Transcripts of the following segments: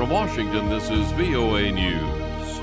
From Washington, this is VOA News.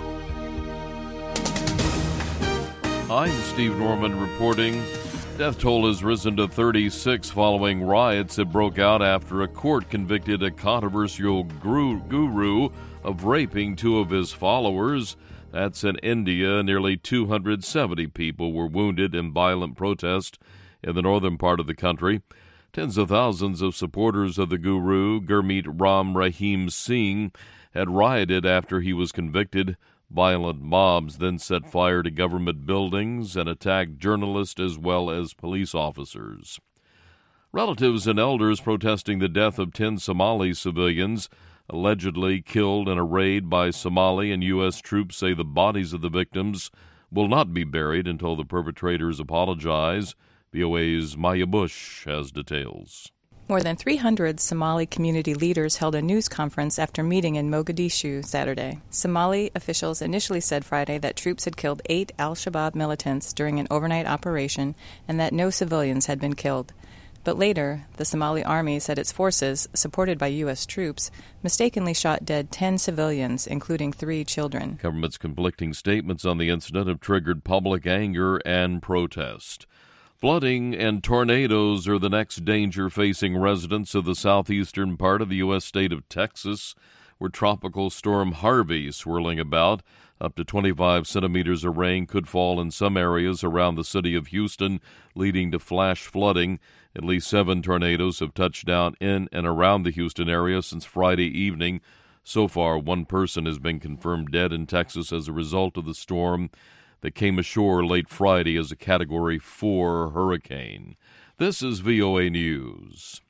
I'm Steve Norman reporting. Death toll has risen to 36 following riots that broke out after a court convicted a controversial guru of raping two of his followers. That's in India. Nearly 270 people were wounded in violent protest in the northern part of the country. Tens of thousands of supporters of the guru, Gurmeet Ram Rahim Singh, had rioted after he was convicted. Violent mobs then set fire to government buildings and attacked journalists as well as police officers. Relatives and elders protesting the death of 10 Somali civilians allegedly killed in a raid by Somali and U.S. troops say the bodies of the victims will not be buried until the perpetrators apologize. VOA's Maya Bush has details. More than 300 Somali community leaders held a news conference after meeting in Mogadishu Saturday. Somali officials initially said Friday that troops had killed 8 al-Shabaab militants during an overnight operation and that no civilians had been killed. But later, the Somali army said its forces, supported by U.S. troops, mistakenly shot dead 10 civilians, including 3 children. Government's conflicting statements on the incident have triggered public anger and protest. Flooding and tornadoes are the next danger facing residents of the southeastern part of the U.S. state of Texas, where Tropical Storm Harvey swirling about. Up to 25 centimeters of rain could fall in some areas around the city of Houston, leading to flash flooding. At least 7 tornadoes have touched down in and around the Houston area since Friday evening. So far, 1 person has been confirmed dead in Texas as a result of the storm that came ashore late Friday as a Category 4 hurricane. This is VOA News.